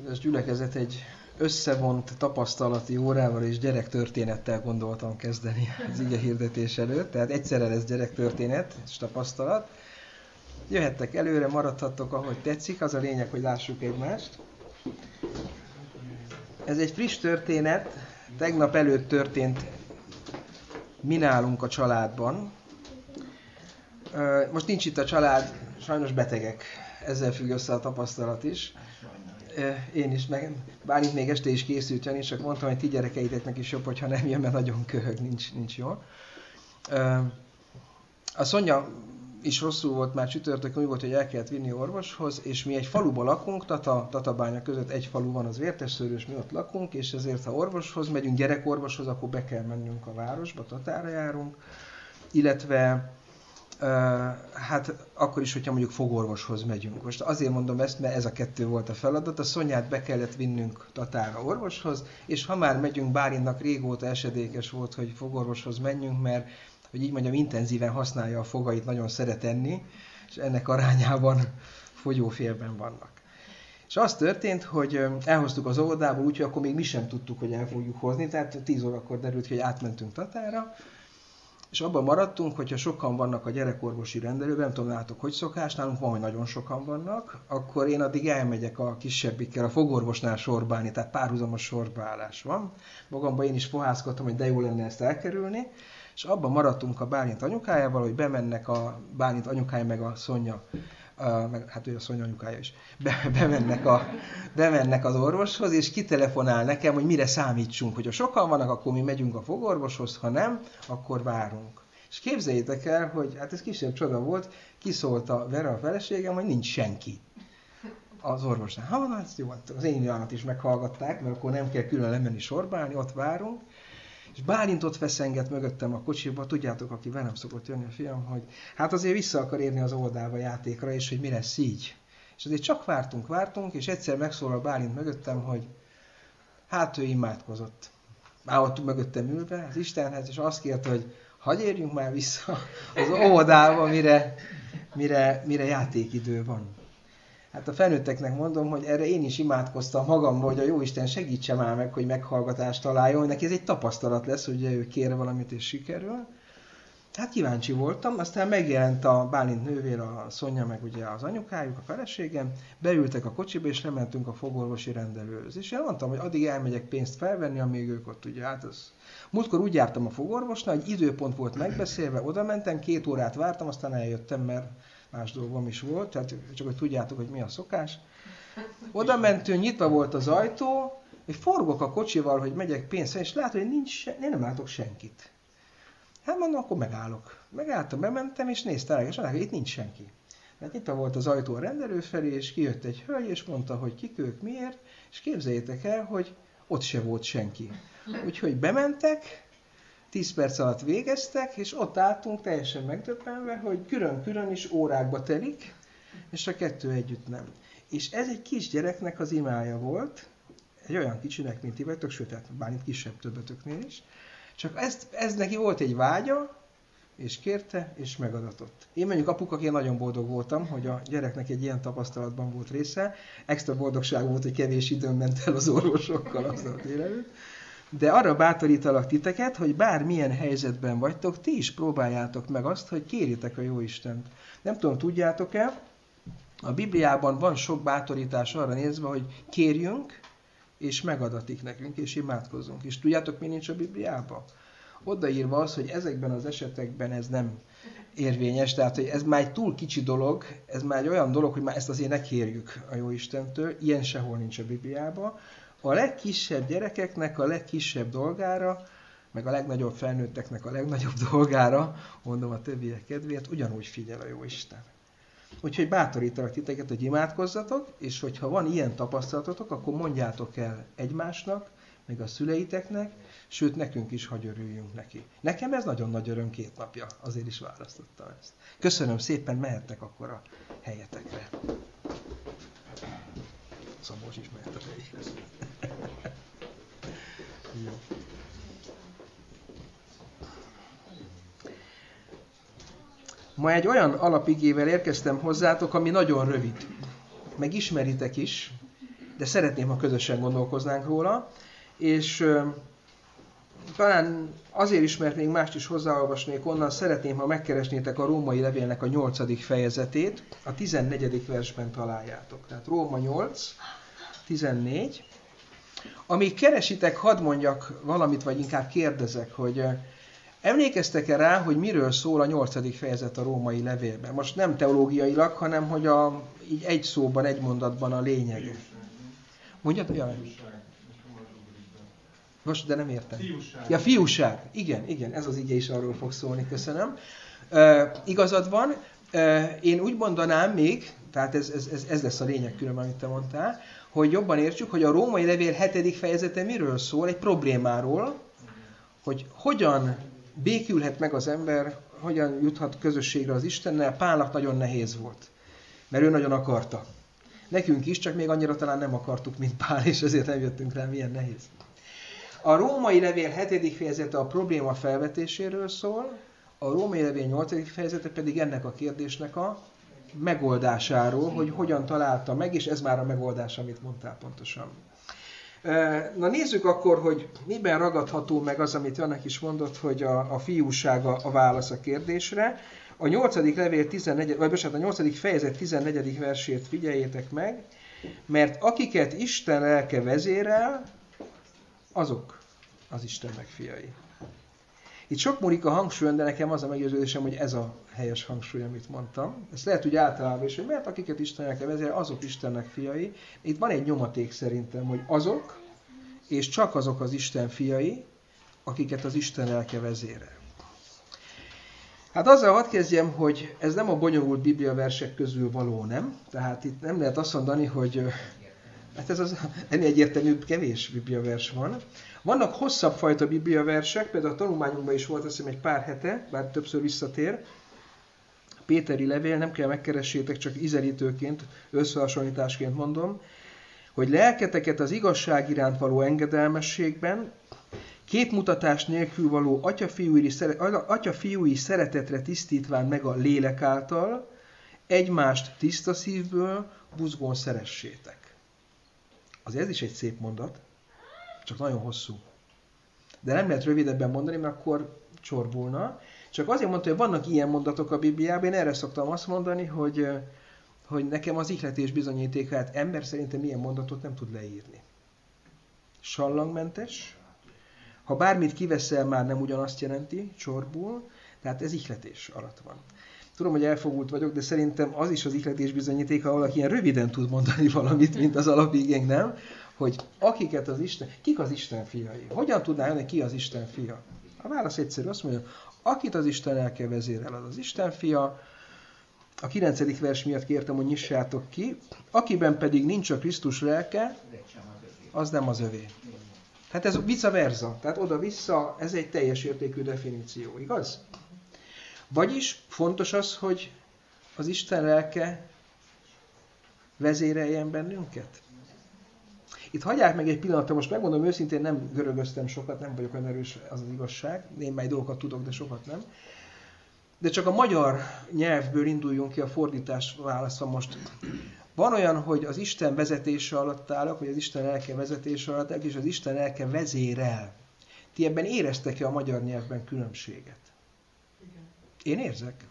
Az gyülekezet, egy összevont tapasztalati órával és gyerektörténettel gondoltam kezdeni az ige hirdetés előtt. Tehát egyszerre lesz gyerektörténet és tapasztalat. Jöhettek előre, maradhattok, ahogy tetszik. Az a lényeg, hogy lássuk egymást. Ez egy friss történet. Tegnap előtt történt mi nálunk a családban. Most nincs itt a család, sajnos betegek. Ezzel függ össze a tapasztalat is. Én is, Bálint még este is készült jönni, csak mondtam, hogy ti gyerekeiteknek is jobb, hogyha nem jön, mert nagyon köhög, nincs jó. A Szonya is rosszul volt, már csütörtökön úgy volt, hogy el kellett vinni orvoshoz, és mi egy faluban lakunk, Tatabánya között egy falu van, az Vértesszőrös, mi ott lakunk, és ezért ha orvoshoz megyünk, gyerekorvoshoz, akkor be kell mennünk a városba, Tatára járunk, illetve hát akkor is, hogyha mondjuk fogorvoshoz megyünk. Most azért mondom ezt, mert ez a kettő volt a feladat. A Szonyát be kellett vinnünk Tatára orvoshoz, és ha már megyünk, Bálintnak régóta esedékes volt, hogy fogorvoshoz menjünk, mert, hogy így mondjam, intenzíven használja a fogait, nagyon szeret enni, és ennek arányában fogyófélben vannak. És az történt, hogy elhoztuk az óvodából, úgyhogy akkor még mi sem tudtuk, hogy el fogjuk hozni, tehát 10 órakor derült ki, hogy átmentünk Tatára, és abban maradtunk, hogyha sokan vannak a gyerekorvosi rendelőben, nem tudom, látok, hogy szokás, nálunk van, hogy nagyon sokan vannak, akkor én addig elmegyek a kisebbikkel, a fogorvosnál sorba állni, tehát párhuzamos sorbaállás van. Magamban én is fohászkodtam, hogy de jó lenne ezt elkerülni, és abban maradtunk a Bálint anyukájával, hogy bemennek a Bálint anyukája meg a Szonya, hát ő a Szonya anyukája is, bemennek az orvoshoz, és kitelefonál nekem, hogy mire számítsunk, hogyha sokan vannak, akkor mi megyünk a fogorvoshoz, ha nem, akkor várunk. És képzeljétek el, hogy hát ez kisebb csoda volt, kiszólt a Vera, a feleségem, hogy nincs senki az orvosnál. Hát jó, az én ilyenat is meghallgatták, mert akkor nem kell külön lemenni sorba állni, ott várunk. És Bálint ott feszenget mögöttem a kocsiba, tudjátok, aki velem szokott jönni a fiam, hogy hát azért vissza akar érni az óvodába játékra, és hogy mi lesz így. És azért csak vártunk, és egyszer megszólal Bálint mögöttem, hogy hát ő imádkozott. Már ott mögöttem ülve az Istenhez, és azt kérte, hogy hagyj érjünk már vissza az óvodába, mire játékidő van. Hát a felnőtteknek mondom, hogy erre én is imádkoztam magamban, hogy a Jóisten segítse már meg, hogy meghallgatást találjon. Neki ez egy tapasztalat lesz, hogy ő kér valamit és sikerül. Hát kíváncsi voltam, aztán megjelent a Bálint nővér, a Szonya, meg ugye az anyukájuk, a feleségem. Beültek a kocsiba, és lementünk a fogorvosi rendelőhöz. És én mondtam, hogy addig elmegyek pénzt felvenni, amíg ők ott ugye. Hát az... Múltkor úgy jártam a fogorvosnál, hogy időpont volt megbeszélve, oda mentem, 2 órát vártam, aztán eljöttem, mert más dolgom is volt, tehát csak hogy tudjátok, hogy mi a szokás. Oda mentünk, nyitva volt az ajtó, és forgok a kocsival, hogy megyek pénzt, és látom, hogy én nem látok senkit. Hát mondom, akkor megállok. Megálltam, bementem, és néztem, és mondták, hogy itt nincs senki. Mert nyitva volt az ajtó a rendelő felé, és kijött egy hölgy, és mondta, hogy kik ők, miért, és képzeljétek el, hogy ott se volt senki. Úgyhogy bementek, 10 perc alatt végeztek, és ott álltunk teljesen megdöbbenve, hogy külön-külön is órákba telik, és a kettő együtt nem. És ez egy kis gyereknek az imája volt, egy olyan kicsinek, mint ti vagytok, sőt, hát Bálint kisebb többötöknél is. Csak ez neki volt egy vágya, és kérte, és megadatott. Én mondjuk apukaként nagyon boldog voltam, hogy a gyereknek egy ilyen tapasztalatban volt része. Extra boldogság volt, hogy kevés időm ment el az orvosokkal aznap délelőtt. De arra bátorítalak titeket, hogy bármilyen helyzetben vagytok, ti is próbáljátok meg azt, hogy kérjétek a Jóistent. Nem tudom, tudjátok-e, a Bibliában van sok bátorítás arra nézve, hogy kérjünk, és megadatik nekünk, és imádkozzunk. És tudjátok, mi nincs a Bibliában? Odaírva az, hogy ezekben az esetekben ez nem érvényes, tehát hogy ez már egy túl kicsi dolog, ez már egy olyan dolog, hogy már ezt azért ne kérjük a Jóistentől, ilyen sehol nincs a Bibliában. A legkisebb gyerekeknek a legkisebb dolgára, meg a legnagyobb felnőtteknek a legnagyobb dolgára, mondom a többiek kedvéért, ugyanúgy figyel a Jóisten. Úgyhogy bátorítalak titeket, hogy imádkozzatok, és hogyha van ilyen tapasztalatotok, akkor mondjátok el egymásnak, meg a szüleiteknek, sőt nekünk is, hagy örüljünk neki. Nekem ez nagyon nagy öröm 2 napja, azért is választottam ezt. Köszönöm szépen, mehettek akkor a helyetekre. Szabolcs is mehet a helyéhez. Ma egy olyan alapigével érkeztem hozzátok, ami nagyon rövid. Meg ismeritek is, de szeretném, ha közösen gondolkoznánk róla, és talán azért is, mert még mást is hozzáolvasnék onnan, szeretném, ha megkeresnétek a római levélnek a 8. fejezetét, a 14. versben találjátok. Tehát Róma 8, 14. Amíg keresitek, hadd mondjak valamit, vagy inkább kérdezek, hogy emlékeztek-e rá, hogy miről szól a 8. fejezet a római levélben? Most nem teológiailag, hanem hogy így egy szóban, egy mondatban a lényeg. Mondjad, jaj. Most, de nem értem. Fiúság. Ja, fiúság. Igen, ez az ige is arról fog szólni, köszönöm. Igazad van, én úgy mondanám még, tehát ez lesz a lényeg különben, amit te mondtál, hogy jobban értsük, hogy a római levél 7. fejezete miről szól, egy problémáról, hogy hogyan békülhet meg az ember, hogyan juthat közösségre az Istennel. Pálnak nagyon nehéz volt, mert ő nagyon akarta. Nekünk is, csak még annyira talán nem akartuk, mint Pál, és ezért nem jöttünk rá, milyen nehéz. A római levél 7. fejezete a probléma felvetéséről szól, a római levél 8. fejezete pedig ennek a kérdésnek a megoldásáról, hogy hogyan találta meg, és ez már a megoldás, amit mondtál pontosan. Na nézzük akkor, hogy miben ragadható meg az, amit Jannek is mondott, hogy a fiúsága a válasz a kérdésre. A 8. levél 14, vagy bocsánat, a 8. fejezet 14. versét figyeljétek meg, mert akiket Isten lelke vezérel, azok az Istennek fiai. Itt sok múlik a hangsúlyon, de nekem az a meggyőződésem, hogy ez a helyes hangsúly, amit mondtam. Ezt lehet úgy általában is, hogy mert akiket Isten lelke vezérel, azok Istennek fiai. Itt van egy nyomaték szerintem, hogy azok, és csak azok az Isten fiai, akiket az Isten lelke vezérel. Hát azzal hadd kezdjem, hogy ez nem a bonyolult bibliaversek közül való, nem? Tehát itt nem lehet azt mondani, hogy hát ez az ennél egyértelműbb kevés bibliavers van. Vannak hosszabb fajta bibliaversek, például a tanulmányunkban is volt, azt hiszem, egy pár hete, bár többször visszatér. Péteri levél, nem kell megkeressétek, csak ízelítőként, összehasonlításként mondom, hogy lelketeket az igazság iránt való engedelmességben, képmutatás nélkül való atya-fiúi szeretetre tisztítván meg a lélek által, egymást tiszta szívből buzgón szeressétek. Azért ez is egy szép mondat, csak nagyon hosszú. De nem lehet rövidebben mondani, mert akkor csorbulna. Csak azért mondta, hogy vannak ilyen mondatok a Bibliában, én erre szoktam azt mondani, hogy nekem az ihletés bizonyítékát ember szerintem ilyen mondatot nem tud leírni. Sallangmentes, ha bármit kiveszel, már nem ugyanazt jelenti, csorbul, tehát ez ihletés alatt van. Tudom, hogy elfogult vagyok, de szerintem az is az ihletés bizonyítéka, ha valaki ilyen röviden tud mondani valamit, mint az alapigénk, nem? Hogy akiket az Isten, kik az Isten fiai? Hogyan tudná jönni, ki az Isten fia? A válasz egyszerű, azt mondja, akit az Isten lelke vezérel, az az Isten fia. A 9. vers miatt kértem, hogy nyissátok ki. Akiben pedig nincs a Krisztus lelke, az nem az övé. Hát ez vice versa, tehát oda-vissza, ez egy teljes értékű definíció, igaz? Vagyis fontos az, hogy az Isten lelke vezéreljen bennünket. Itt hagyják meg egy pillanatra, most megmondom őszintén, nem görögöztem sokat, nem vagyok olyan erős, az az igazság. Némely dolgokat tudok, de sokat nem. De csak a magyar nyelvből induljunk ki a fordítás válaszra most. Van olyan, hogy az Isten vezetése alatt állok, vagy az Isten lelke vezetése alatt állok, és az Isten lelke vezérel. Ti ebben éreztek-e a magyar nyelvben különbséget? Én érzek.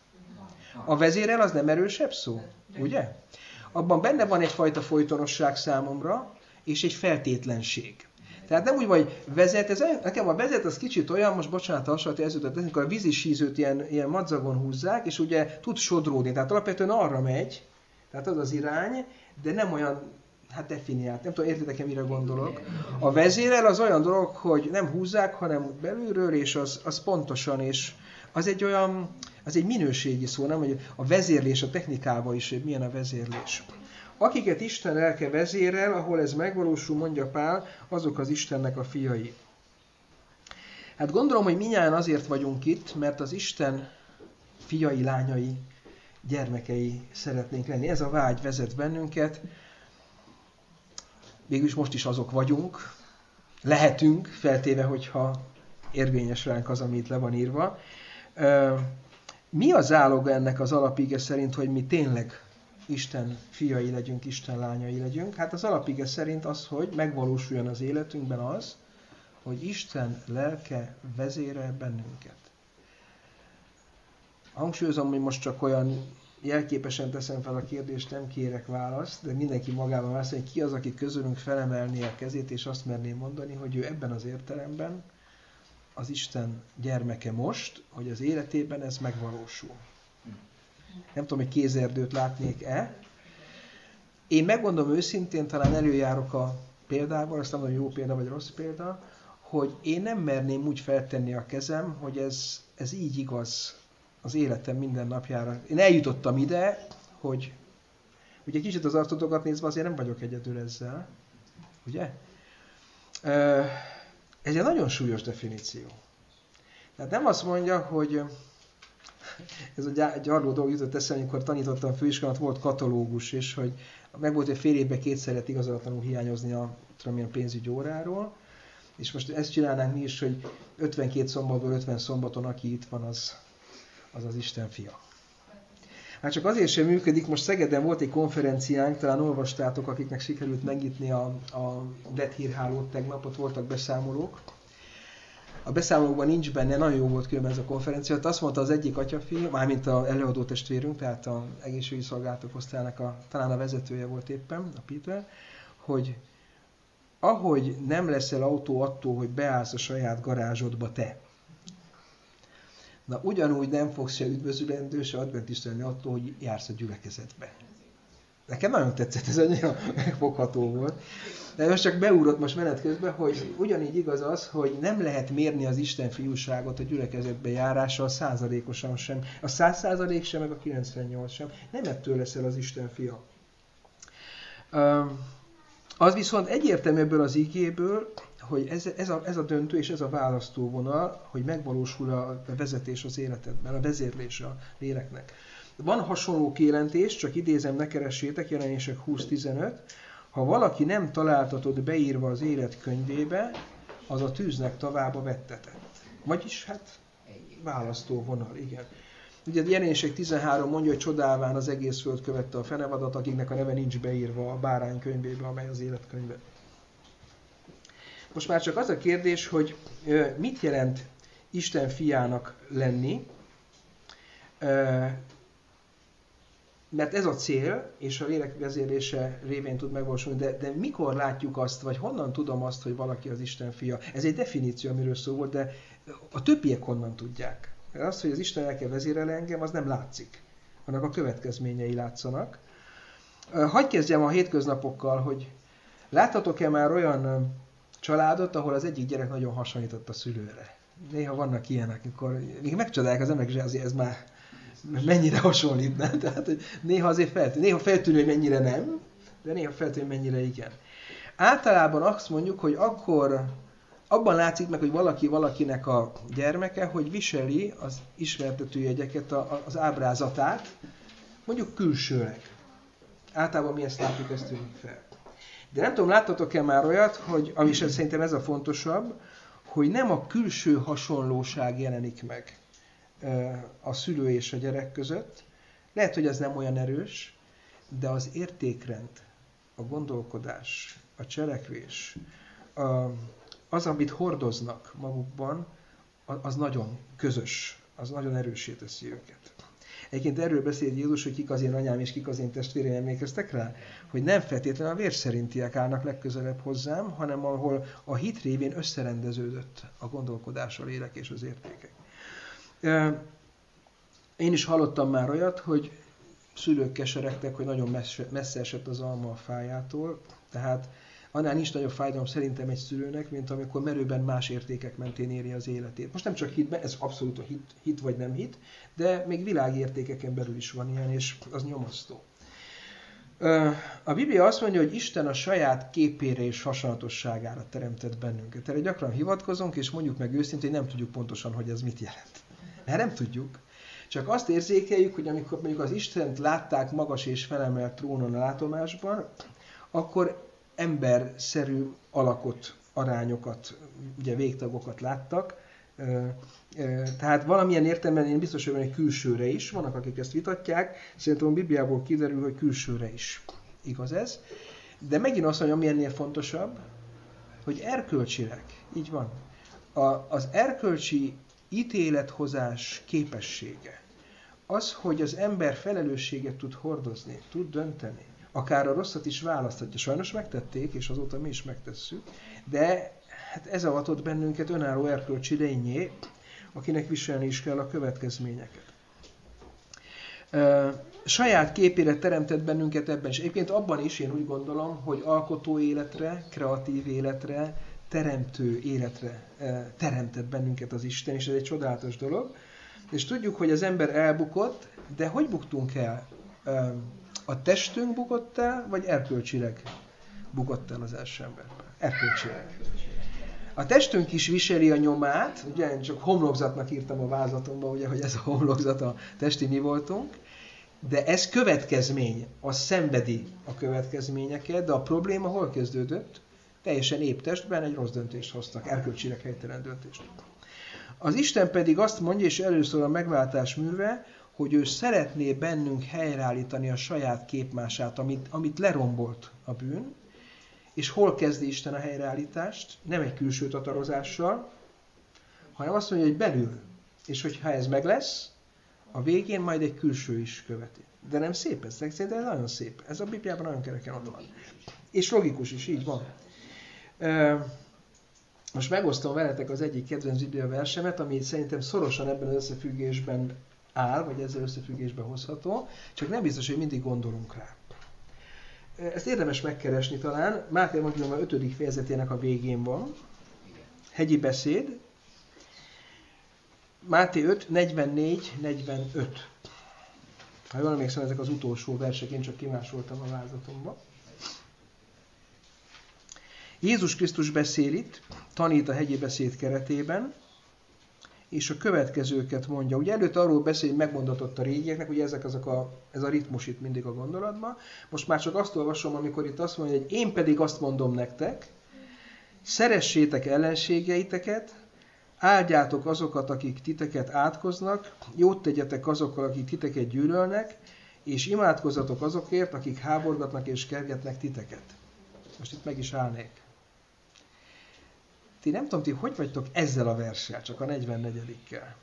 A vezérel az nem erősebb szó, ugye? Abban benne van egyfajta folytonosság számomra, és egy feltétlenség. Tehát nem úgy van, hogy vezet, nekem a vezet az kicsit olyan, most bocsánat, hasonlít, ez jutott, amikor a vízisízőt ilyen madzagon húzzák, és ugye tud sodródni, tehát alapvetően arra megy, tehát az az irány, de nem olyan, hát definiált, nem tudom, értitek-e, mire gondolok. A vezérel az olyan dolog, hogy nem húzzák, hanem belülről, és az pontosan, és az egy olyan, az egy minőségi szó, nem, hogy a vezérlés, a technikában is, hogy milyen a vezérlés. Akiket Isten lelke vezérel, ahol ez megvalósul, mondja Pál, azok az Istennek a fiai. Hát gondolom, hogy mindnyájan azért vagyunk itt, mert az Isten fiai, lányai, gyermekei szeretnénk lenni. Ez a vágy vezet bennünket. Végülis most is azok vagyunk, lehetünk, feltéve, hogyha érvényes ránk az, ami itt le van írva. Mi a záloga ennek az alapige szerint, hogy mi tényleg Isten fiai legyünk, Isten lányai legyünk? Hát az alapige szerint az, hogy megvalósuljon az életünkben az, hogy Isten lelke vezérel bennünket. Hangsúlyozom, hogy most csak olyan jelképesen teszem fel a kérdést, nem kérek választ, de mindenki magában válaszol, hogy ki az, aki közülünk felemelné a kezét, és azt merné mondani, hogy ő ebben az értelemben az Isten gyermeke most, hogy az életében ez megvalósul. Nem tudom, hogy kézerdőt látnék-e. Én megmondom őszintén, talán előjárok a példával, azt nem tudom, jó példa vagy rossz példa, hogy én nem merném úgy feltenni a kezem, hogy ez így igaz az életem minden napjára. Én eljutottam ide, hogy ugye kicsit az arcotokat nézve azért nem vagyok egyedül ezzel, ugye? Ez egy nagyon súlyos definíció. Tehát nem azt mondja, hogy ez a gyarló dolog jutott eszembe, amikor tanítottam főiskolát, volt katalógus, és hogy meg volt, hogy fél évben kétszer lehet igazolatlanul hiányozni a pénzügyi óráról, és most ezt csinálnánk mi is, hogy 52 szombatból 50 szombaton, aki itt van, az Isten fia. Hát csak azért sem működik, most Szegeden volt egy konferenciánk, talán olvastátok, akiknek sikerült megnyitni a lett hírhálót tegnap, ott voltak beszámolók. A beszámolókban nincs benne, nagyon jó volt különben ez a konferencia. Azt mondta az egyik atyafi, mármint az előadó testvérünk, tehát az egészségügyi szolgálatok osztályának talán a vezetője volt éppen, a Péter, hogy ahogy nem leszel autó attól, hogy beállsz a saját garázsodba te, na ugyanúgy nem fogsz se üdvözülendő, se adventista lenni attól, hogy jársz a gyülekezetbe. Nekem nagyon tetszett, ez annyira megfogható volt. De most csak beúrott most menet közben, hogy ugyanígy igaz az, hogy nem lehet mérni az Isten fiúságot a gyülekezetbe járással százalékosan sem. A 100% sem, meg a 98 sem. Nem ettől leszel az Isten fia. Az viszont egyértelmű ebből az igéből, hogy ez a döntő és ez a választóvonal, hogy megvalósul a vezetés az életedben, a vezérlés a léleknek. Van hasonló kijelentés, csak idézem, ne keressétek, Jelenések 20.15. Ha valaki nem találtatod beírva az élet könyvébe, az a tűznek tavába vettetett. Vagyis hát választóvonal, igen. Ugye Jelenések 13 mondja, hogy csodálván az egész föld követte a fenevadat, akiknek a neve nincs beírva a bárány könyvébe, amely az életkönyve. Most már csak az a kérdés, hogy mit jelent Isten fiának lenni, mert ez a cél, és a lélek vezérlése révén tud megvalósulni, de mikor látjuk azt, vagy honnan tudom azt, hogy valaki az Isten fia? Ez egy definíció, amiről szó volt, de a többiek honnan tudják? Mert az, hogy az Isten lelke vezérel engem, az nem látszik. Annak a következményei látszanak. Hadd kezdjem a hétköznapokkal, hogy láthatok-e már olyan családot, ahol az egyik gyerek nagyon hasonlított a szülőre? Néha vannak ilyenek, amikor még megcsodálják az emberek, hogy azért ez már mennyire hasonlítna. Tehát, hogy néha azért feltűnő. Néha feltűnő, hogy mennyire nem, de néha feltűnő, hogy mennyire igen. Általában azt mondjuk, hogy akkor abban látszik meg, hogy valaki valakinek a gyermeke, hogy viseli az ismertetőjegyeket, az ábrázatát, mondjuk külsőleg. Általában mi ezt látjuk, ezt tűnik fel. De nem tudom, láttatok-e már olyat, hogy, ami szerintem ez a fontosabb, hogy nem a külső hasonlóság jelenik meg a szülő és a gyerek között. Lehet, hogy ez nem olyan erős, de az értékrend, a gondolkodás, a cselekvés, az, amit hordoznak magukban, az nagyon közös, az nagyon erőssé teszi őket. Egyébként erről beszél Jézus, hogy kik az én anyám és kik az én testvéreim, emlékeztek rá? Hogy nem feltétlenül a vérszerintiek állnak legközelebb hozzám, hanem ahol a hit révén összerendeződött a gondolkodás, a lélek és az értékek. Én is hallottam már olyat, hogy szülők keseregtek, hogy nagyon messze esett az alma a fájától, tehát annál nincs nagyobb fájdalom szerintem egy szülőnek, mint amikor merőben más értékek mentén éri az életét. Most nem csak hitben, ez abszolút a hit vagy nem hit, de még világértékeken belül is van ilyen, és az nyomasztó. A Biblia azt mondja, hogy Isten a saját képére és hasonlatosságára teremtett bennünket. Erre gyakran hivatkozunk, és mondjuk meg őszintén, hogy nem tudjuk pontosan, hogy ez mit jelent. Mert nem tudjuk. Csak azt érzékeljük, hogy amikor mondjuk az Istent látták magas és felemelt trónon a látomásban, akkor emberszerű alakot, arányokat, ugye végtagokat láttak, Tehát valamilyen értelemben én biztos, hogy külsőre is, vannak akik ezt vitatják, szerintem a Bibliából kiderül, hogy külsőre is igaz ez. De megint azt mondja, ami ennél fontosabb, hogy erkölcsileg, így van, az erkölcsi ítélethozás képessége, az, hogy az ember felelősséget tud hordozni, tud dönteni, akár a rosszat is választhatja. Sajnos megtették, és azóta mi is megtesszük, de hát ez avatott bennünket önálló erkölcsi lényé, akinek viselni is kell a következményeket. Saját képére teremtett bennünket ebben, és egyébként abban is én úgy gondolom, hogy alkotó életre, kreatív életre, teremtő életre teremtett bennünket az Isten, és ez egy csodálatos dolog. És tudjuk, hogy az ember elbukott, de hogy buktunk el? A testünk bukott el, vagy erkölcsileg bukott el az első emberben? Erkölcsileg. A testünk is viseli a nyomát, ugye én csak homlokzatnak írtam a vázlatomban, ugye, hogy ez a homlokzat a testi mi voltunk, de ez következmény, az szenvedi a következményeket, de a probléma hol kezdődött? Teljesen épp testben egy rossz döntést hoztak, erkölcsileg helytelen döntést. Az Isten pedig azt mondja, és először a megváltás műve, hogy ő szeretné bennünk helyreállítani a saját képmását, amit lerombolt a bűn, és hol kezdi Isten a helyreállítást? Nem egy külső tatarozással, hanem azt mondja, hogy belül. És hogyha ez meg lesz, a végén majd egy külső is követi. De nem szép ez? Szerintem ez nagyon szép. Ez a Bibliában nagyon kereken ott van. És logikus is, így van. Most megosztom veletek az egyik kedvenc Biblia versemet, ami szerintem szorosan ebben az összefüggésben áll, vagy ezzel összefüggésben hozható, csak nem biztos, hogy mindig gondolunk rá. Ezt érdemes megkeresni talán. Máté Evangélium a 5. fejezetének a végén van. Hegyi beszéd. Máté 5, 44-45. Ha jól emlékszem, ezek az utolsó versek, én csak kimásoltam a vázlatomba. Jézus Krisztus beszél itt, tanít a hegyi beszéd keretében, és a következőket mondja. Ugye előtt arról beszél, hogy megmondatott a régieknek, ugye ez a ritmus itt mindig a gondolatban. Most már csak azt olvasom, amikor itt azt mondja, hogy én pedig azt mondom nektek, szeressétek ellenségeiteket, áldjátok azokat, akik titeket átkoznak, jót tegyetek azokkal, akik titeket gyűlölnek, és imádkozzatok azokért, akik háborgatnak és kergetnek titeket. Most itt meg is állnék. Ti nem tudom, ti hogy vagytok ezzel a verssel, csak a 44-kel.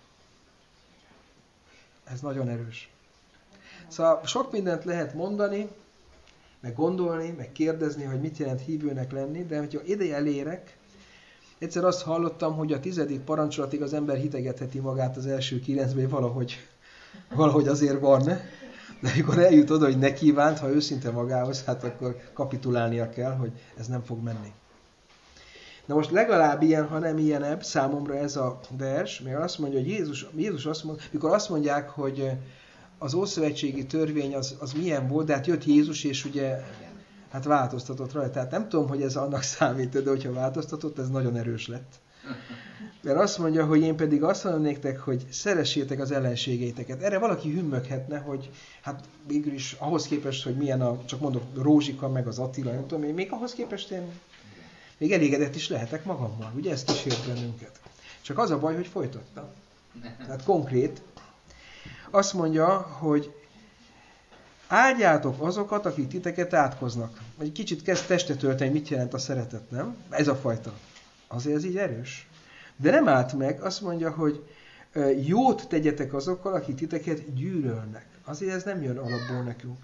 Ez nagyon erős. Szóval sok mindent lehet mondani, meg gondolni, meg kérdezni, hogy mit jelent hívőnek lenni, de hogyha ide elérek, egyszer azt hallottam, hogy a 10. parancsolatig az ember hitegetheti magát az első 9-ben, valahogy azért van. De amikor eljut oda, hogy ne kívánt, ha őszinte magához, hát akkor kapitulálnia kell, hogy ez nem fog menni. Na most legalább ilyen, ha nem ilyenebb számomra ez a vers, mert azt mondja, hogy Jézus azt mondja, mikor azt mondják, hogy az ószövetségi törvény az milyen volt, de hát jött Jézus, és ugye hát változtatott rajta. Tehát nem tudom, hogy ez annak számít, de hogyha változtatott, ez nagyon erős lett. Mert azt mondja, hogy én pedig azt mondom nektek, hogy szeressétek az ellenségeiteket. Erre valaki hümmöghetne, hogy hát végül is ahhoz képest, hogy milyen csak mondok Rózsika, meg az Attila, nem tudom, még ahhoz képest én még elégedett is lehetek magammal. Ugye ez kísért bennünket. Csak az a baj, hogy folytattam. Tehát konkrét. Azt mondja, hogy áldjátok azokat, akik titeket átkoznak. Egy kicsit kezd testet ölteni, mit jelent a szeretet, nem? Ez a fajta. Azért ez így erős. De nem állt meg, azt mondja, hogy jót tegyetek azokkal, akik titeket gyűlölnek. Azért ez nem jön alapból nekünk.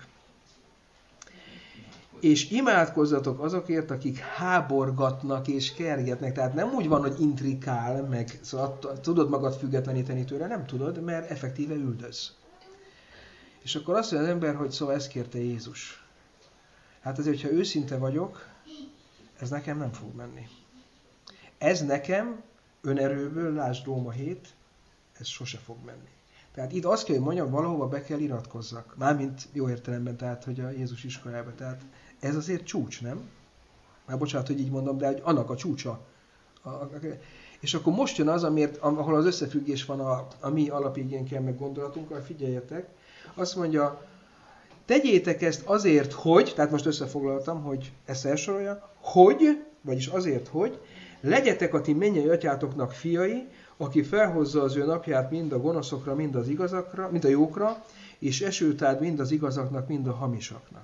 És imádkozzatok azokért, akik háborgatnak és kergetnek. Tehát nem úgy van, hogy intrikál, meg szóval tudod magad függetleníteni tőle, nem tudod, mert effektíve üldöz. És akkor azt mondja az ember, hogy szóval ezt kérte Jézus. Hát azért, hogyha őszinte vagyok, ez nekem nem fog menni. Ez nekem önerőből, lásd Róma 7, ez sose fog menni. Tehát itt azt kell, hogy mondjam, valahova be kell iratkozzak. Mármint jó értelemben, tehát, hogy a Jézus iskolába. Tehát ez azért csúcs, nem? Már bocsánat, hogy így mondom, de hogy annak a csúcsa. És akkor most jön az, ahol az összefüggés van a mi alapigénykel meg gondolatunkkal, figyeljetek. Azt mondja, tegyétek ezt azért, hogy, tehát most összefoglaltam, hogy ezt elsorolja, hogy, vagyis azért, hogy legyetek a ti mennyei atyátoknak fiai, aki felhozza az ő napját mind a gonoszokra, mind az igazakra, mind a jókra, és esőt ad mind az igazaknak, mind a hamisaknak.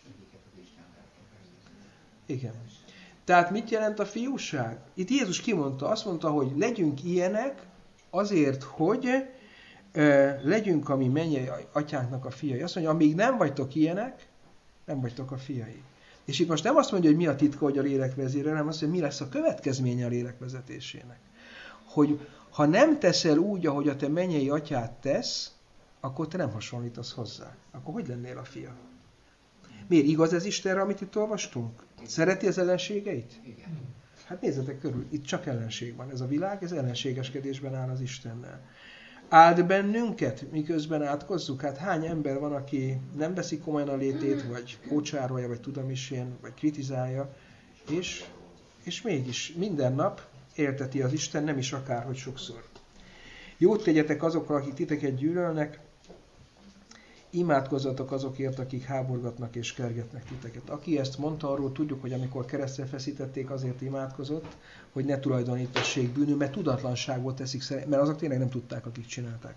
Igen. Tehát mit jelent a fiúság? Itt Jézus kimondta, azt mondta, hogy legyünk ilyenek azért, hogy legyünk a mi mennyei atyánknak a fiai. Azt mondja, amíg nem vagytok ilyenek, nem vagytok a fiai. És itt most nem azt mondja, hogy mi a titka, hogy a lélek vezérel, hanem azt mondja, mi lesz a következménye a lélek vezetésének. Hogy ha nem teszel úgy, ahogy a te mennyei atyád tesz, akkor te nem hasonlítasz hozzá. Akkor hogy lennél a fia? Miért igaz ez Istenre, amit itt olvastunk? Szereti az ellenségeit? Igen. Hát nézzetek körül, itt csak ellenség van. Ez a világ, ez ellenségeskedésben áll az Istennel. Áld bennünket, miközben átkozzuk? Hát hány ember van, aki nem veszi komolyan a létét, vagy kócsárolja, vagy tudom is én, vagy kritizálja, és mégis minden nap élteti az Isten, nem is akárhogy sokszor. Jót tegyetek azokkal, akik titeket gyűlölnek, imádkozzatok azokért, akik háborgatnak és kergetnek titeket. Aki ezt mondta, arról tudjuk, hogy amikor keresztre feszítették, azért imádkozott, hogy ne tulajdonítassék bűnül, mert tudatlanságból teszik, mert azok tényleg nem tudták, akik csinálták.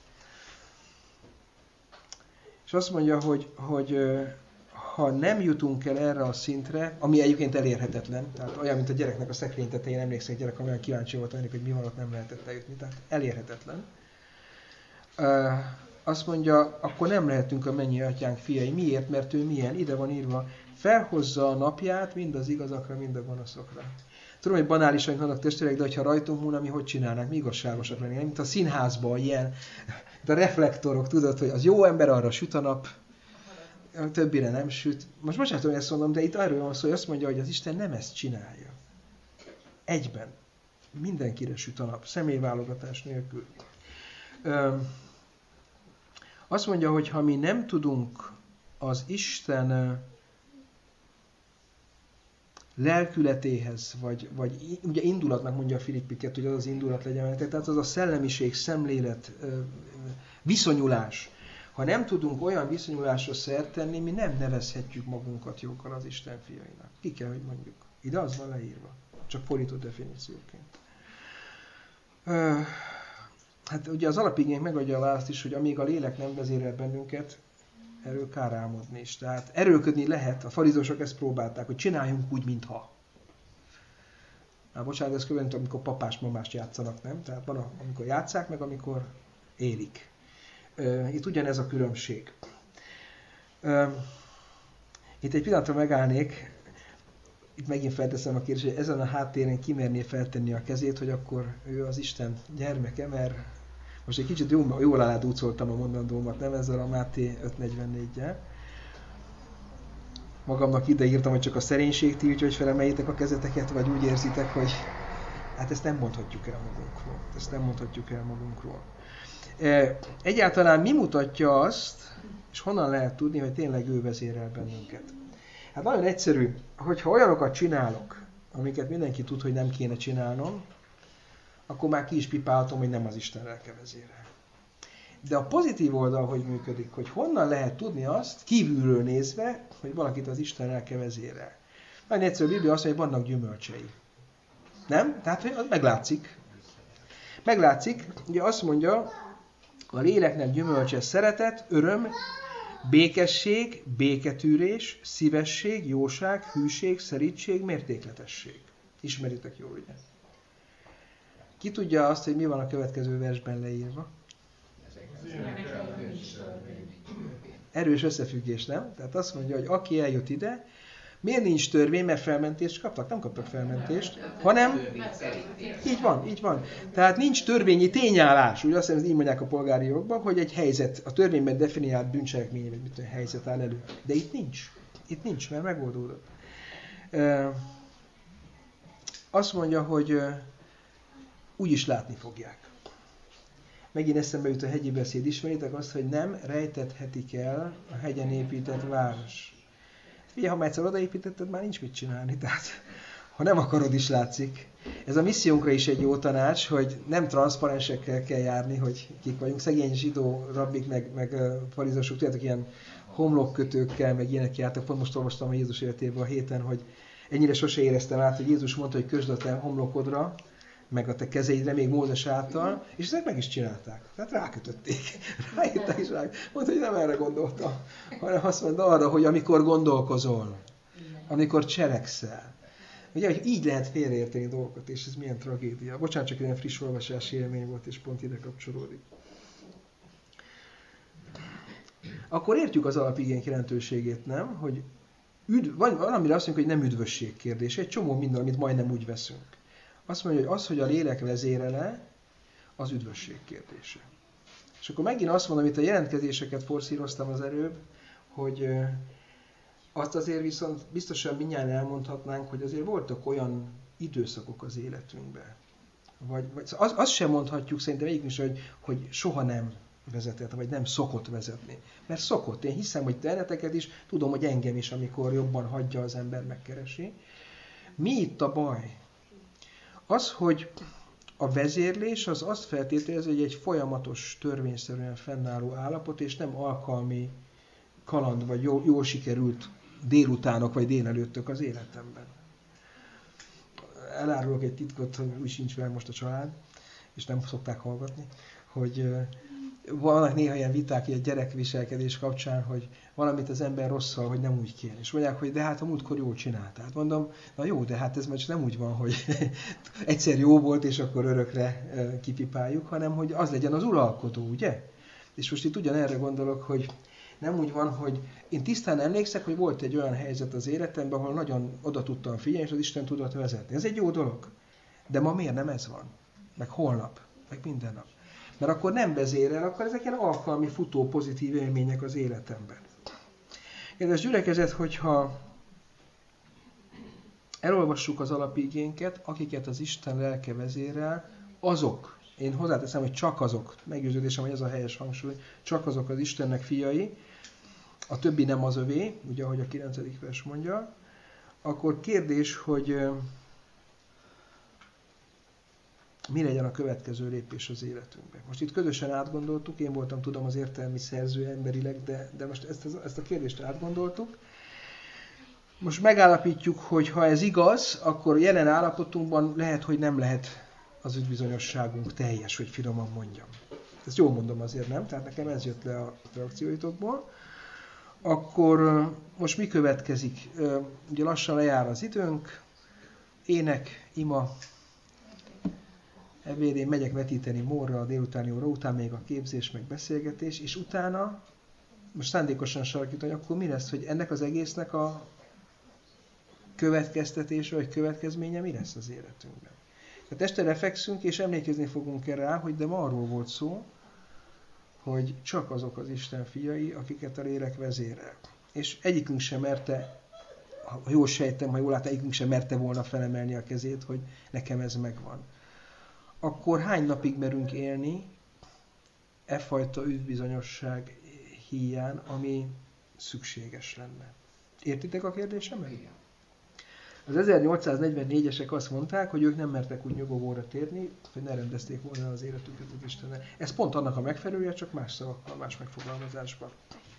És azt mondja, hogy ha nem jutunk el erre a szintre, ami egyébként elérhetetlen, tehát olyan, mint a gyereknek a szekrény tetején, emlékszem, hogy gyerek olyan kíváncsi volt, hogy mi van, ott nem lehetett eljutni, tehát elérhetetlen. Azt mondja, akkor nem lehetünk a mennyei atyánk fiai. Miért? Mert ő milyen? Ide van írva, felhozza a napját mind az igazakra, mind a gonoszokra. Tudom, hogy banálisan vannak testvérek, de ha rajtunk múlna, mi hogy csinálnánk? Mi igazságosak lennénk, mint a színházban, ilyen, de a reflektorok, tudod, hogy az jó ember arra süt a nap, a többire nem süt. Most bocsánat, hogy ezt mondom, de itt arról van szó, hogy azt mondja, hogy az Isten nem ezt csinálja. Egyben. Mindenkire süt a nap, személyválogatás nélkül. Azt mondja, hogy ha mi nem tudunk az Isten lelkületéhez, vagy ugye indulatnak mondja a Filippiket, hogy az az indulat legyen, tehát az a szellemiség, szemlélet, viszonyulás. Ha nem tudunk olyan viszonyulásra szert tenni, mi nem nevezhetjük magunkat joggal az Isten fiainak. Ki kell, hogy mondjuk. Ide az van leírva. Csak fordított definícióként. Hát ugye az alapigénk megadja a választ is, hogy amíg a lélek nem vezérel bennünket, erről kár álmodni is. Tehát erőlködni lehet, a farizósok ezt próbálták, hogy csináljunk úgy, mintha. Hát bocsánat, ez követően, amikor papás-mamást játszanak, nem? Tehát van, amikor játsszák, meg amikor élik. Itt ugyanez a különbség. Itt egy pillanatra megállnék, itt megint felteszem a kérdést, hogy ezen a háttéren kimerné feltenni a kezét, hogy akkor ő az Isten gyermeke, mert most egy kicsit jól aládúcoltam a mondandómat, nem ezzel a Máté 5.44-jel. Magamnak ideírtam, hogy csak a szerénység tiltja, hogy felemeljétek a kezeteket, vagy úgy érzitek, hogy hát ezt nem mondhatjuk el magunkról. Ezt nem mondhatjuk el magunkról. Egyáltalán mi mutatja azt, és honnan lehet tudni, hogy tényleg ő vezérel bennünket? Hát nagyon egyszerű, hogyha olyanokat csinálok, amiket mindenki tud, hogy nem kéne csinálnom, akkor már ki is pipálhatom, hogy nem az Isten lelke vezérel. De a pozitív oldal hogy működik, hogy honnan lehet tudni azt, kívülről nézve, hogy valakit az Isten lelke vezérel. Nagyon egyszerű, a Biblia azt mondja, hogy vannak gyümölcsei. Nem? Tehát, hogy az meglátszik. Meglátszik, ugye azt mondja, a léleknek gyümölcse szeretet, öröm, békesség, béketűrés, szívesség, jóság, hűség, szerítség, mértékletesség. Ismeritek jól, ugye? Ki tudja azt, hogy mi van a következő versben leírva? Erős összefüggés, nem? Tehát azt mondja, hogy aki eljött ide, miért nincs törvény, mert felmentést kaptak? Nem kaptak felmentést, hanem... Így van. Tehát nincs törvényi tényállás. Úgy azt hiszem, így mondják a polgári jogban, hogy egy helyzet, a törvényben definiált bűncselekmény, vagy mit helyzet áll elő. De itt nincs. Itt nincs, mert megoldódott. Azt mondja, hogy úgy is látni fogják. Megint eszembe jut a hegyi beszéd. Ismeritek azt, hogy nem rejtethetik el a hegyen épített város. Figyelj, ha már egyszer odaépítetted, már nincs mit csinálni. Tehát, ha nem akarod, is látszik. Ez a missziónkra is egy jó tanács, hogy nem transzparensekkel kell járni, hogy kik vagyunk. Szegény zsidó rabbik, meg farizósok, tudjátok, ilyen homlokkötőkkel, meg ilyenek jártak. Pont most olvastam a Jézus életében a héten, hogy ennyire sose éreztem át, hogy Jézus mondta, hogy kösd a te homlokodra, meg a te kezeidre, még Mózes által, és ezek meg is csinálták. Tehát rákötötték. Ráírták is rá. Mondta, hogy nem erre gondoltam, hanem azt mondta arra, hogy amikor gondolkozol, amikor cselekszel. Ugye, hogy így lehet félreérteni dolgokat, és ez milyen tragédia. Bocsánat, csak ilyen friss olvasási élmény volt, és pont ide kapcsolódik. Akkor értjük az alapigény jelentőségét, nem? Hogy valamire azt mondjuk, hogy nem üdvösség kérdése, egy csomó minden, amit majdnem úgy veszünk. Azt mondja, hogy az, hogy a lélek vezérele, az üdvösség kérdése. És akkor megint azt mondom, itt a jelentkezéseket forszíroztam az előbb, hogy azt azért viszont biztosan mindjárt elmondhatnánk, hogy azért voltak olyan időszakok az életünkben. Vagy azt sem mondhatjuk szerintem egyik is, hogy soha nem vezetett, vagy nem szokott vezetni. Mert szokott. Én hiszem, hogy benneteket is, tudom, hogy engem is, amikor jobban hagyja az ember, megkeresi. Mi itt a baj? Az, hogy a vezérlés az azt feltételezi, hogy egy folyamatos, törvényszerűen fennálló állapot, és nem alkalmi kaland, vagy jól sikerült délutánok, vagy délelőttök az életemben. Elárulok egy titkot, hogy úgy sincs vele most a család, és nem szokták hallgatni, hogy vannak néha ilyen viták a gyerekviselkedés kapcsán, hogy valamit az ember rosszal, hogy nem úgy kér. És mondják, hogy de hát a múltkor jól csináltál. Mondom, na jó, de hát ez most nem úgy van, hogy egyszer jó volt, és akkor örökre kipipáljuk, hanem hogy az legyen az uralkodó, ugye? És most itt ugyanerre gondolok, hogy nem úgy van, hogy én tisztán emlékszek, hogy volt egy olyan helyzet az életemben, ahol nagyon oda tudtam figyelni, és az Isten tudott vezetni. Ez egy jó dolog. De ma miért nem ez van? Meg holnap, meg minden nap. Mert akkor nem vezérel, akkor ezek ilyen alkalmi, futó, pozitív élmények az életemben. Kedves gyülekezet, hogyha elolvassuk az alapigénket, akiket az Isten lelke vezérel, azok, én hozzáteszem, hogy csak azok, meggyőződésem, hogy ez a helyes hangsúly, csak azok az Istennek fiai, a többi nem az övé, ugye ahogy a 9. vers mondja, akkor kérdés, hogy mi legyen a következő lépés az életünkben. Most itt közösen átgondoltuk, én voltam, tudom, az értelmi szerző emberileg, de most ezt a kérdést átgondoltuk. Most megállapítjuk, hogy ha ez igaz, akkor jelen állapotunkban lehet, hogy nem lehet az üdvbizonyosságunk teljes, hogy finoman mondjam. Ezt jól mondom azért, nem? Tehát nekem ez jött le a reakcióitokból. Akkor most mi következik? Ugye lassan lejár az időnk, ének, ima, ebédén megyek vetíteni Mórra a délutáni óra után, még a képzés, meg beszélgetés, és utána, most szándékosan sarkítom, hogy akkor mi lesz, hogy ennek az egésznek a következtetése, vagy következménye mi lesz az életünkben. Tehát este lefekszünk, és emlékezni fogunk erre rá, hogy de ma arról volt szó, hogy csak azok az Isten fiai, akiket a lélek vezérel. És egyikünk sem merte, ha jól sejtem, ha jól látom, egyikünk sem merte volna felemelni a kezét, hogy nekem ez megvan. Akkor hány napig merünk élni e fajta üdvbizonyosság híján, ami szükséges lenne? Értitek a kérdésemet? Igen. Az 1844-esek azt mondták, hogy ők nem mertek úgy nyugovóra térni, hogy ne rendezték volna az életüket az Istennel. Ez pont annak a megfelelője, csak más szavakkal, más megfogalmazásban.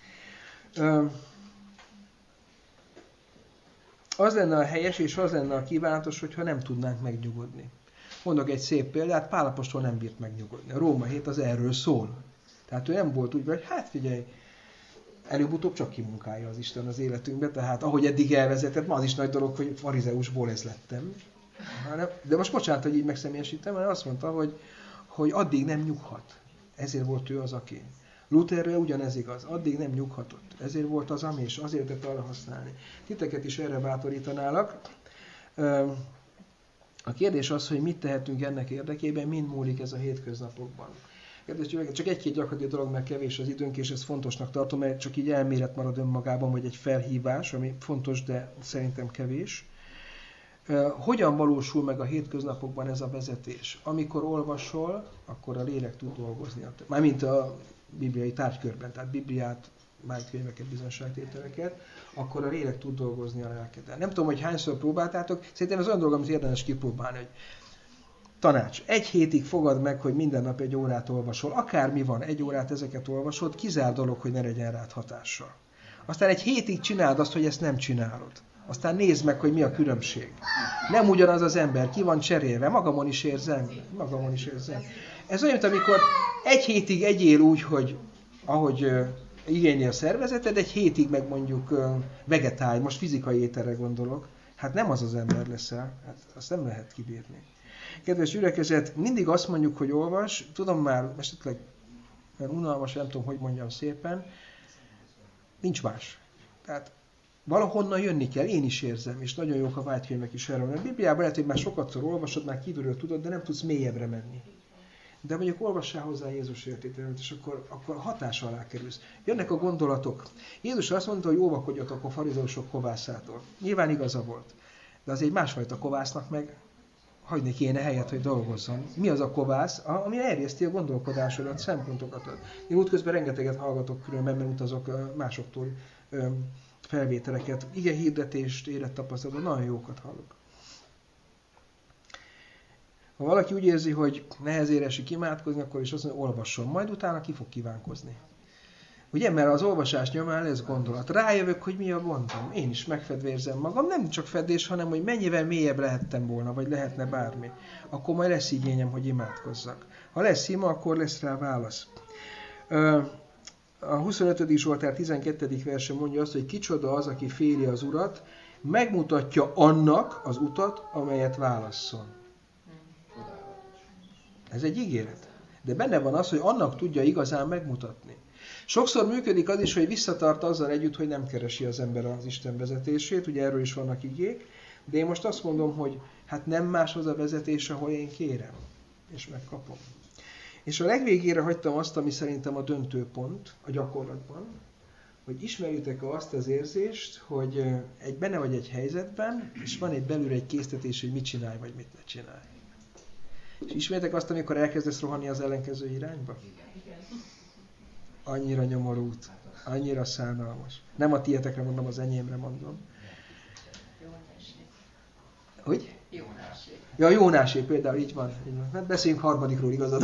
Az lenne a helyes, és az lenne a kívánatos, hogyha nem tudnánk megnyugodni. Mondok egy szép példát, Pál apostol nem bírt megnyugodni. A Róma 7 az erről szól. Tehát ő nem volt úgy, hogy hát figyelj, előbb-utóbb csak kimunkálja az Isten az életünkbe, tehát ahogy eddig elvezetett, ma az is nagy dolog, hogy farizeusból ez lettem. De most bocsánat, hogy így megszemélyesítem, mert azt mondta, hogy addig nem nyughat. Ezért volt ő az, aki. Lutherre ugyanez igaz, addig nem nyughatott. Ezért volt az, ami, és azért tett arra használni. Titeket is erre bátorítanálak. A kérdés az, hogy mit tehetünk ennek érdekében, mind múlik ez a hétköznapokban. Csak egy-két gyakorlati dolog, mert kevés az időnk, és ezt fontosnak tartom, mert csak így elmélet marad önmagában, vagy egy felhívás, ami fontos, de szerintem kevés. Hogyan valósul meg a hétköznapokban ez a vezetés? Amikor olvasol, akkor a lélek tud dolgozni. Mármint a bibliai tárgykörben, tehát Bibliát, már könyveket, bizonságtételeket, akkor a lélek tud dolgozni a lelkeddel. Nem tudom, hogy hányszor próbáltátok, szerintem ez olyan dolog, amit érdemes kipróbálni, hogy tanács. 1 hétig fogad meg, hogy minden nap 1 órát olvasol. Akármi van, 1 órát ezeket olvasod, kizár dolog, hogy ne legyen rád hatással. Aztán 1 hétig csináld azt, hogy ezt nem csinálod. Aztán nézd meg, hogy mi a különbség. Nem ugyanaz az ember, ki van cserélve. Magamon is érzem. Ez olyan, mint amikor egy hétig egyél úgy, hogy ahogy igényli a szervezeted, egy hétig meg mondjuk vegetálj, most fizikai ételre gondolok. Hát nem az az ember leszel, hát azt nem lehet kibírni. Kedves gyülekezet, mindig azt mondjuk, hogy olvas, tudom már, esetleg mert unalmas, nem tudom, hogy mondjam szépen, nincs más. Tehát valahonnan jönni kell, én is érzem, és nagyon jók a vágykönyvek is erről. A Bibliában lehet, hogy már sokatszor olvasod, már kívülről tudod, de nem tudsz mélyebbre menni. De mondjuk olvassál hozzá Jézus életétől, és akkor hatás alá kerülsz. Jönnek a gondolatok. Jézus azt mondta, hogy óvakodjatok a farizeusok kovászától. Nyilván igaza volt. De az egy másfajta kovásznak meg hagyni kéne helyet, hogy dolgozzon. Mi az a kovász? Ami erjeszti a gondolkodásodat, szempontokat ad. Én útközben rengeteget hallgatok különben, mert utazok másoktól felvételeket. Igen, hirdetést, élettapasztalatot, nagyon jókat hallok. Ha valaki úgy érzi, hogy nehezére esik imádkozni, akkor is azt mondja, olvasson, majd utána ki fog kívánkozni. Ugye, mert az olvasás nyomán lesz gondolat. Rájövök, hogy mi a gondom. Én is megfedvérzem magam. Nem csak fedés, hanem hogy mennyivel mélyebb lehettem volna, vagy lehetne bármi. Akkor majd lesz igényem, hogy imádkozzak. Ha lesz ima, akkor lesz rá válasz. A 25. Zsoltár 12. verse mondja azt, hogy kicsoda az, aki féli az Urat, megmutatja annak az utat, amelyet válasszon. Ez egy ígéret. De benne van az, hogy annak tudja igazán megmutatni. Sokszor működik az is, hogy visszatart azzal együtt, hogy nem keresi az ember az Isten vezetését, ugye erről is vannak igék, de én most azt mondom, hogy hát nem más az a vezetés, ahol én kérem, és megkapom. És a legvégére hagytam azt, ami szerintem a döntőpont a gyakorlatban, hogy ismerjétek azt az érzést, hogy benne vagy egy helyzetben, és van egy belül egy késztetés, hogy mit csinálj, vagy mit ne csinálj. És ismerjétek azt, amikor elkezdesz rohanni az ellenkező irányba? Annyira nyomorú út, annyira szánalmas. Nem a tietekre mondom, az enyémre mondom. Hogy? Jónásé. Ja, Jónásé például, így van. Hát beszéljünk harmadikról, igazad.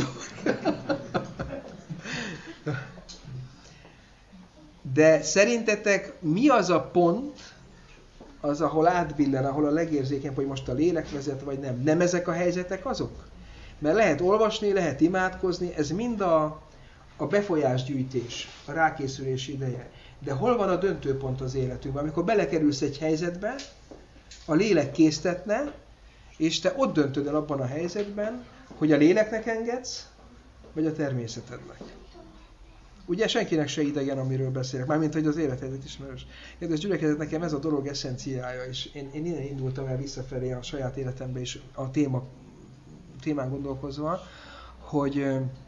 De szerintetek mi az a pont, az, ahol átbillen, ahol a legérzékenyebb, hogy most a lélek vezet, vagy nem? Nem ezek a helyzetek azok? Mert lehet olvasni, lehet imádkozni, ez mind a befolyásgyűjtés, a rákészülés ideje. De hol van a döntőpont az életünkben? Amikor belekerülsz egy helyzetbe, a lélek késztetne, és te ott döntöd el abban a helyzetben, hogy a léleknek engedsz, vagy a természetednek. Ugye senkinek se idegen, amiről beszélek, mármint, hogy az élethelyzet ismerős. Kedves gyülekezet, nekem ez a dolog eszenciája, és én innen indultam el visszafelé a saját életembe is a témán gondolkozva, hogy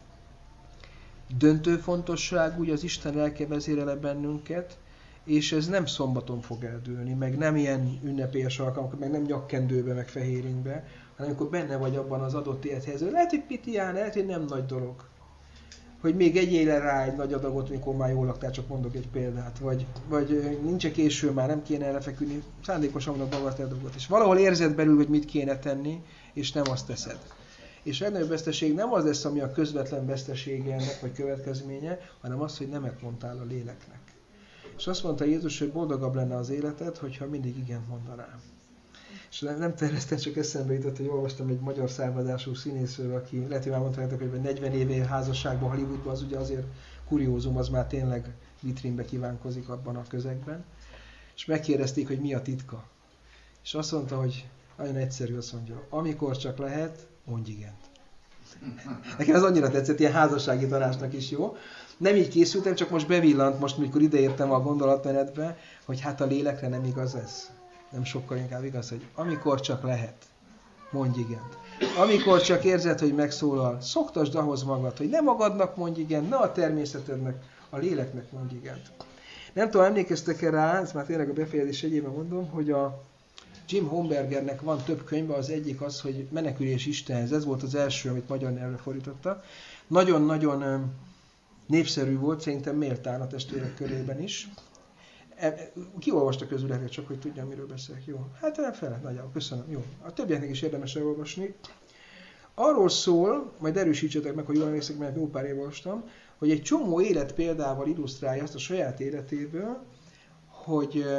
döntő fontosságú, hogy az Isten lelke vezérel bennünket, és ez nem szombaton fog eldőlni, meg nem ilyen ünnepélyes alkalmak, meg nem nyakkendőbe, meg fehéringbe, hanem amikor benne vagy abban az adott élethelyzetben. Lehet, hogy pitián, lehet, hogy nem nagy dolog. Hogy még egyél rá egy nagy adagot, mikor már jól laktál, csak mondok egy példát. Vagy nincs késő, már nem kéne elfeküdni, szándékosan mondok bagatel dolgot. És valahol érzed belül, hogy mit kéne tenni, és nem azt teszed. És a legnagyobb veszteség nem az lesz, ami a közvetlen vesztesége ennek, vagy következménye, hanem az, hogy nemet mondtál a léleknek. És azt mondta Jézus, hogy boldogabb lenne az életed, hogyha mindig igent mondanám. És nem terveztem, csak eszembe jutott, hogy olvastam egy magyar származású színészről, aki lehet, hogy már mondtátok, hogy 40 éve házasságban Hollywoodban, az ugye azért kuriózum, az már tényleg vitrínbe kívánkozik abban a közegben. És megkérdezték, hogy mi a titka. És azt mondta, hogy nagyon egyszerű, azt mondja, amikor csak lehet, mondj igent. Nekem ez annyira tetszett, ilyen házassági tanácsnak is jó. Nem így készültem, csak most bevillant, most mikor ideértem a gondolatmenetbe, hogy hát a lélekre nem igaz ez. Nem sokkal inkább igaz, hogy amikor csak lehet, mondj igent. Amikor csak érzed, hogy megszólal, szoktasd ahhoz magad, hogy ne magadnak mondj igent, ne a természetednek, a léleknek mondj igent. Nem tudom, emlékeztek-e rá, ez már tényleg a befejezés egyében mondom, hogy a Jim Hombergernek van több könyve, az egyik az, hogy Menekülés Istenhez. Ez volt az első, amit magyar nyelvre fordította. Nagyon-nagyon népszerű volt, szerintem méltán a testvérek körében is. Ki olvasta közül, csak hogy tudjam, miről beszélek. Jó. Hát fele, nagyjából. Köszönöm. Jó. A többieknek is érdemes elolvasni. Arról szól, majd erősítsetek meg, hogy jól emlékszek, mert jó pár év olvastam, hogy egy csomó életpéldával illusztrálja azt a saját életéből, hogy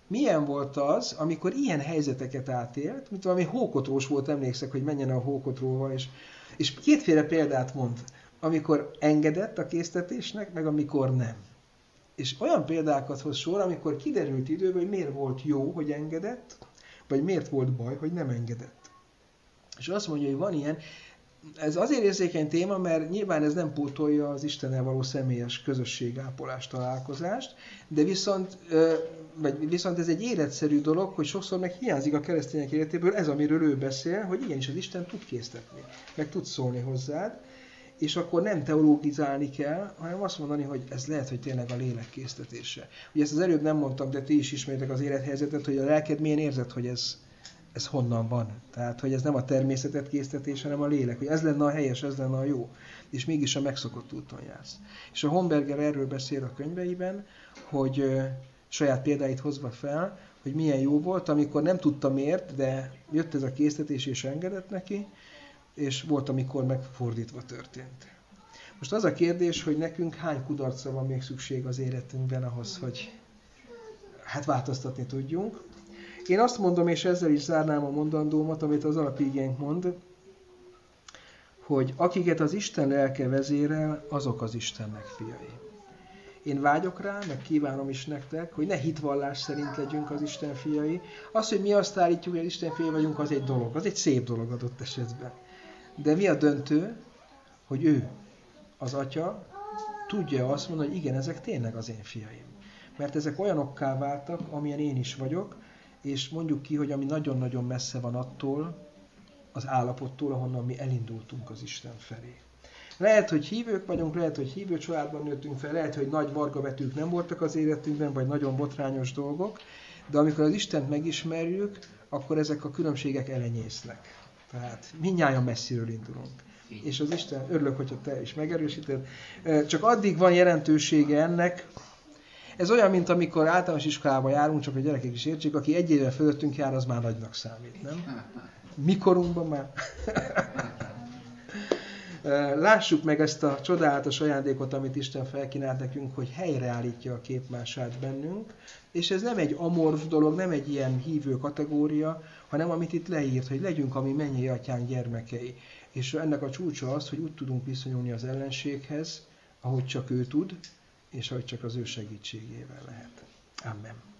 milyen volt az, amikor ilyen helyzeteket átélt, mint valami hókotrós volt, emlékszek, hogy menjen a hókotróval, és kétféle példát mond, amikor engedett a késztetésnek, meg amikor nem. És olyan példákat hoz sor, amikor kiderült időben, hogy miért volt jó, hogy engedett, vagy miért volt baj, hogy nem engedett. És azt mondja, hogy van ilyen, ez azért érzékeny téma, mert nyilván ez nem pótolja az Istennel való személyes közösségápolást, találkozást, de viszont ez egy életszerű dolog, hogy sokszor meg hiányzik a keresztények életéből ez, amiről ő beszél, hogy igenis az Isten tud késztetni, meg tud szólni hozzád, és akkor nem teológizálni kell, hanem azt mondani, hogy ez lehet, hogy tényleg a lélek késztetése. Ugye ezt az előbb nem mondtam, de ti is ismeritek az élethelyzetet, hogy a lelked milyen érzed, hogy ez honnan van. Tehát, hogy ez nem a természetet késztetés, hanem a lélek. Hogy ez lenne a helyes, ez lenne a jó. És mégis a megszokott úton jársz. És a Homberger erről beszél a könyveiben, hogy saját példáit hozva fel, hogy milyen jó volt, amikor nem tudta miért, de jött ez a késztetés és engedett neki, és volt, amikor megfordítva történt. Most az a kérdés, hogy nekünk hány kudarcra van még szükség az életünkben ahhoz, hogy változtatni tudjunk. Én azt mondom, és ezzel is zárnám a mondandómat, amit az alapigénk mond, hogy akiket az Isten lelke vezérel, azok az Istennek fiai. Én vágyok rá, meg kívánom is nektek, hogy ne hitvallás szerint legyünk az Isten fiai. Az, hogy mi azt állítjuk, hogy az Isten fiai vagyunk, az egy dolog, az egy szép dolog adott esetben. De mi a döntő, hogy ő, az Atya, tudja azt mondani, hogy igen, ezek tényleg az én fiaim. Mert ezek olyanokká váltak, amilyen én is vagyok, és mondjuk ki, hogy ami nagyon-nagyon messze van attól, az állapottól, ahonnan mi elindultunk az Isten felé. Lehet, hogy hívők vagyunk, lehet, hogy hívő családban nőttünk fel, lehet, hogy nagy vargabetűk nem voltak az életünkben, vagy nagyon botrányos dolgok, de amikor az Istent megismerjük, akkor ezek a különbségek elenyésznek. Tehát mindnyájan messziről indulunk. És az Isten, örülök, hogyha te is megerősíted, csak addig van jelentősége ennek. Ez olyan, mint amikor általános iskolába járunk, csak a gyerekek is értsék, aki egy évvel fölöttünk jár, az már nagynak számít, nem? Mikorunkban már. Lássuk meg ezt a csodálatos ajándékot, amit Isten felkínált nekünk, hogy helyreállítja a képmását bennünk, és ez nem egy amorf dolog, nem egy ilyen hívő kategória, hanem amit itt leírt, hogy legyünk a mi mennyei atyánk gyermekei. És ennek a csúcsa az, hogy úgy tudunk viszonyulni az ellenséghez, ahogy csak ő tud, és ahogy csak az ő segítségével lehet. Amen.